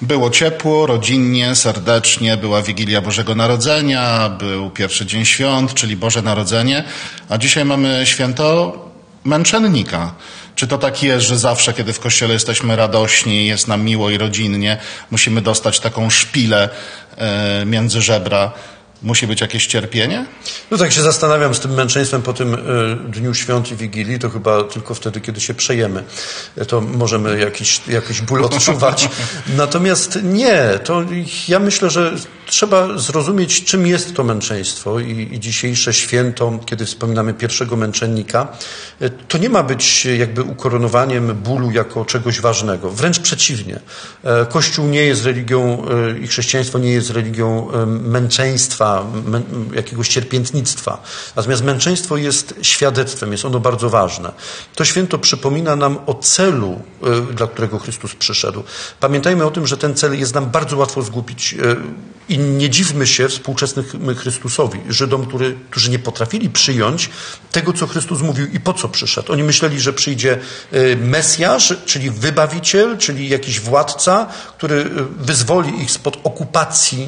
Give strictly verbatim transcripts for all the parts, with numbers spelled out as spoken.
Było ciepło, rodzinnie, serdecznie, była Wigilia Bożego Narodzenia, był pierwszy dzień świąt, czyli Boże Narodzenie, a dzisiaj mamy święto męczennika. Czy to tak jest, że zawsze, kiedy w kościele jesteśmy radośni, jest nam miło i rodzinnie, musimy dostać taką szpilę e, między żebra? Musi być jakieś cierpienie? No tak się zastanawiam z tym męczeństwem po tym y, Dniu Świąt i Wigilii, to chyba tylko wtedy, kiedy się przejemy, to możemy jakiś, jakiś ból odczuwać. Natomiast nie, to ja myślę, że trzeba zrozumieć, czym jest to męczeństwo i, i dzisiejsze święto, kiedy wspominamy pierwszego męczennika, to nie ma być jakby ukoronowaniem bólu jako czegoś ważnego. Wręcz przeciwnie. Kościół nie jest religią i chrześcijaństwo nie jest religią męczeństwa, jakiegoś cierpiętnictwa. Natomiast męczeństwo jest świadectwem, jest ono bardzo ważne. To święto przypomina nam o celu, dla którego Chrystus przyszedł. Pamiętajmy o tym, że ten cel jest nam bardzo łatwo zgubić. I nie dziwmy się współczesnym Chrystusowi, Żydom, który, którzy nie potrafili przyjąć tego, co Chrystus mówił i po co przyszedł. Oni myśleli, że przyjdzie Mesjasz, czyli wybawiciel, czyli jakiś władca, który wyzwoli ich spod okupacji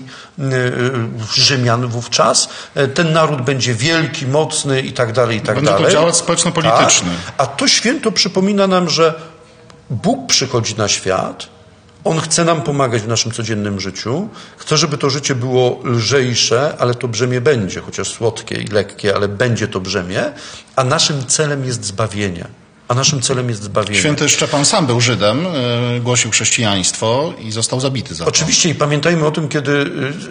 Rzymian wówczas. Ten naród będzie wielki, mocny i tak dalej, i tak będzie dalej. Będzie to działać społeczno-polityczny. Tak. A to święto przypomina nam, że Bóg przychodzi na świat. On chce nam pomagać w naszym codziennym życiu. Chce, żeby to życie było lżejsze, ale to brzemię będzie, chociaż słodkie i lekkie, ale będzie to brzemię. A naszym celem jest zbawienie. A naszym celem jest zbawienie. Święty Szczepan sam był Żydem, yy, głosił chrześcijaństwo i został zabity za to. Oczywiście i pamiętajmy o tym, kiedy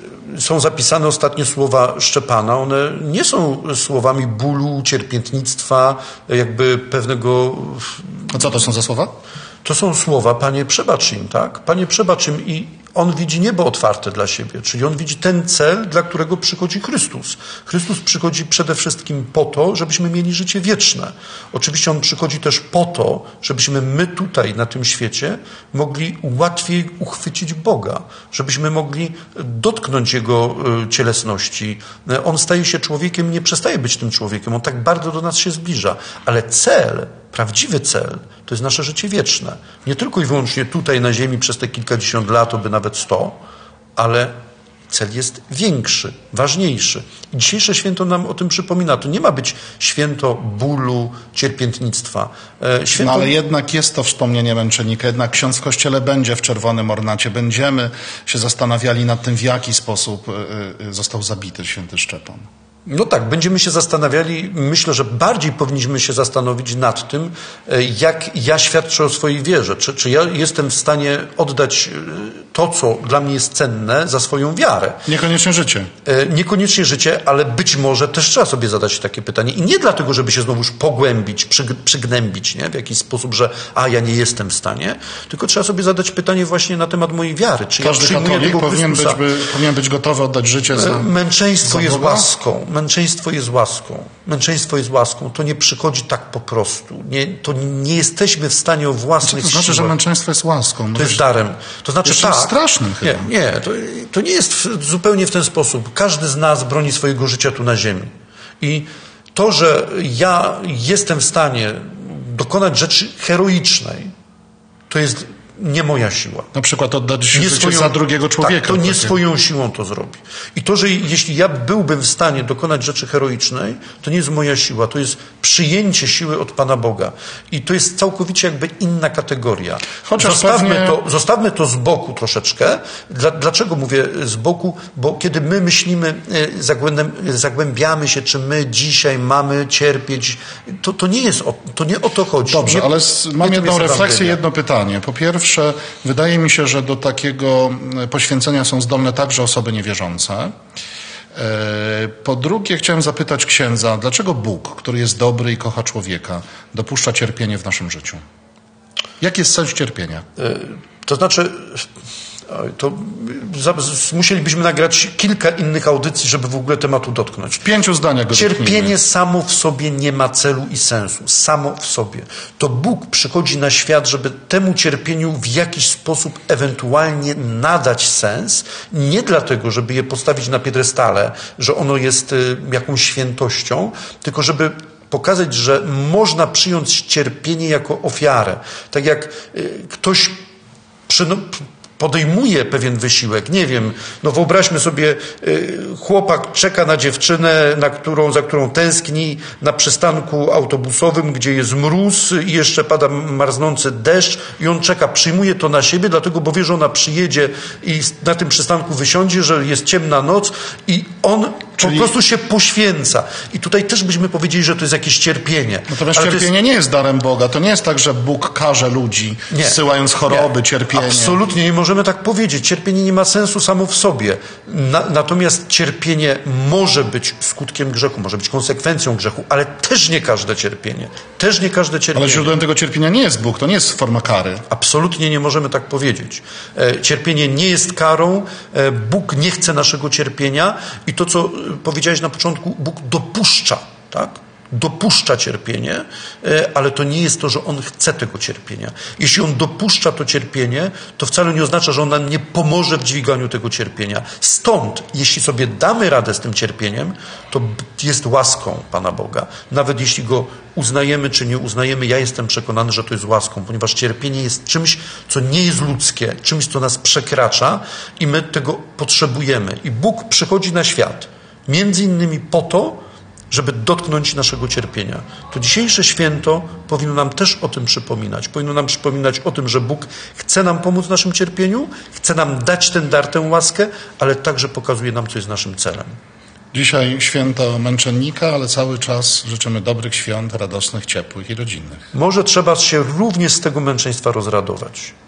są zapisane ostatnie słowa Szczepana. One nie są słowami bólu, cierpiętnictwa, jakby pewnego... A co to są za słowa? To są słowa, Panie, przebacz im, tak? Panie, przebacz im i on widzi niebo otwarte dla siebie, czyli on widzi ten cel, dla którego przychodzi Chrystus. Chrystus przychodzi przede wszystkim po to, żebyśmy mieli życie wieczne. Oczywiście on przychodzi też po to, żebyśmy my tutaj na tym świecie mogli łatwiej uchwycić Boga, żebyśmy mogli dotknąć Jego cielesności. On staje się człowiekiem, nie przestaje być tym człowiekiem, on tak bardzo do nas się zbliża, ale cel, prawdziwy cel, to jest nasze życie wieczne. Nie tylko i wyłącznie tutaj na ziemi przez te kilkadziesiąt lat, oby nawet sto, ale cel jest większy, ważniejszy. I dzisiejsze święto nam o tym przypomina. To nie ma być święto bólu, cierpiętnictwa. Święto... No ale jednak jest to wspomnienie męczennika. Jednak ksiądz w kościele będzie w czerwonym ornacie. Będziemy się zastanawiali nad tym, w jaki sposób został zabity święty Szczepan. No tak, będziemy się zastanawiali, myślę, że bardziej powinniśmy się zastanowić nad tym, jak ja świadczę o swojej wierze. Czy, czy ja jestem w stanie oddać to, co dla mnie jest cenne, za swoją wiarę. Niekoniecznie życie. Niekoniecznie życie, ale być może też trzeba sobie zadać takie pytanie. I nie dlatego, żeby się znowuż pogłębić, przyg przygnębić, nie? W jakiś sposób, że a, ja nie jestem w stanie, tylko trzeba sobie zadać pytanie właśnie na temat mojej wiary. Czy Każdy ja katolik tego powinien być, by, powinien być gotowy oddać życie za Męczeństwo za jest Boga? łaską. Męczeństwo jest łaską. Męczeństwo jest łaską. To nie przychodzi tak po prostu. Nie, to nie jesteśmy w stanie o własnych To znaczy, siłach. że męczeństwo jest łaską. To jest darem. To znaczy Jeszcze tak. strasznym chyba. Nie, nie to, to nie jest w, zupełnie w ten sposób. Każdy z nas broni swojego życia tu na ziemi. I to, że ja jestem w stanie dokonać rzeczy heroicznej, to jest nie moja siła. Na przykład oddać Nie życie swoją, za drugiego człowieka. Tak, to nie takie. swoją siłą to zrobi. I to, że jeśli ja byłbym w stanie dokonać rzeczy heroicznej, to nie jest moja siła, to jest przyjęcie siły od Pana Boga. I to jest całkowicie jakby inna kategoria. Chociaż zostawmy, pewnie... to, zostawmy to z boku troszeczkę. Dla, dlaczego mówię z boku? Bo kiedy my myślimy, zagłębiamy się, czy my dzisiaj mamy cierpieć, to, to nie jest o, to nie o to chodzi. Dobrze, nie, ale mam nie jedną refleksję, Ewangelia. jedno pytanie. Po pierwsze, wydaje mi się, że do takiego poświęcenia są zdolne także osoby niewierzące. Po drugie, chciałem zapytać księdza, dlaczego Bóg, który jest dobry i kocha człowieka, dopuszcza cierpienie w naszym życiu? Jaki jest sens cierpienia? To znaczy, to musielibyśmy nagrać kilka innych audycji, żeby w ogóle tematu dotknąć. W pięciu zdaniach go Cierpienie dotknijmy. samo w sobie nie ma celu i sensu. Samo w sobie. To Bóg przychodzi na świat, żeby temu cierpieniu w jakiś sposób ewentualnie nadać sens. Nie dlatego, żeby je postawić na piedestale, że ono jest jakąś świętością, tylko żeby pokazać, że można przyjąć cierpienie jako ofiarę. Tak jak ktoś przyno podejmuje pewien wysiłek, nie wiem, no wyobraźmy sobie, chłopak czeka na dziewczynę, na którą, za którą tęskni na przystanku autobusowym, gdzie jest mróz i jeszcze pada marznący deszcz i on czeka, przyjmuje to na siebie, dlatego, bo wie, że ona przyjedzie i na tym przystanku wysiądzie, że jest ciemna noc i on Czyli... po prostu się poświęca. I tutaj też byśmy powiedzieli, że to jest jakieś cierpienie. Natomiast Ale cierpienie jest... nie jest darem Boga. To nie jest tak, że Bóg karze ludzi, nie. zsyłając choroby, nie. cierpienie. Absolutnie nie możemy tak powiedzieć. Cierpienie nie ma sensu samo w sobie. Na, natomiast cierpienie może być skutkiem grzechu, może być konsekwencją grzechu, ale też nie każde cierpienie. Też nie każde cierpienie. Ale źródłem tego cierpienia nie jest Bóg, to nie jest forma kary. Absolutnie nie możemy tak powiedzieć. E, cierpienie nie jest karą, e, Bóg nie chce naszego cierpienia i to, co powiedziałeś na początku, Bóg dopuszcza, tak? Dopuszcza cierpienie, ale to nie jest to, że On chce tego cierpienia. Jeśli On dopuszcza to cierpienie, to wcale nie oznacza, że On nam nie pomoże w dźwiganiu tego cierpienia. Stąd, jeśli sobie damy radę z tym cierpieniem, to jest łaską Pana Boga. Nawet jeśli go uznajemy czy nie uznajemy, ja jestem przekonany, że to jest łaską, ponieważ cierpienie jest czymś, co nie jest ludzkie, czymś, co nas przekracza i my tego potrzebujemy. I Bóg przychodzi na świat, między innymi po to, żeby dotknąć naszego cierpienia. To dzisiejsze święto powinno nam też o tym przypominać. Powinno nam przypominać o tym, że Bóg chce nam pomóc w naszym cierpieniu, chce nam dać ten dar, tę łaskę, ale także pokazuje nam, co jest naszym celem. Dzisiaj święto męczennika, ale cały czas życzymy dobrych świąt, radosnych, ciepłych i rodzinnych. Może trzeba się również z tego męczeństwa rozradować.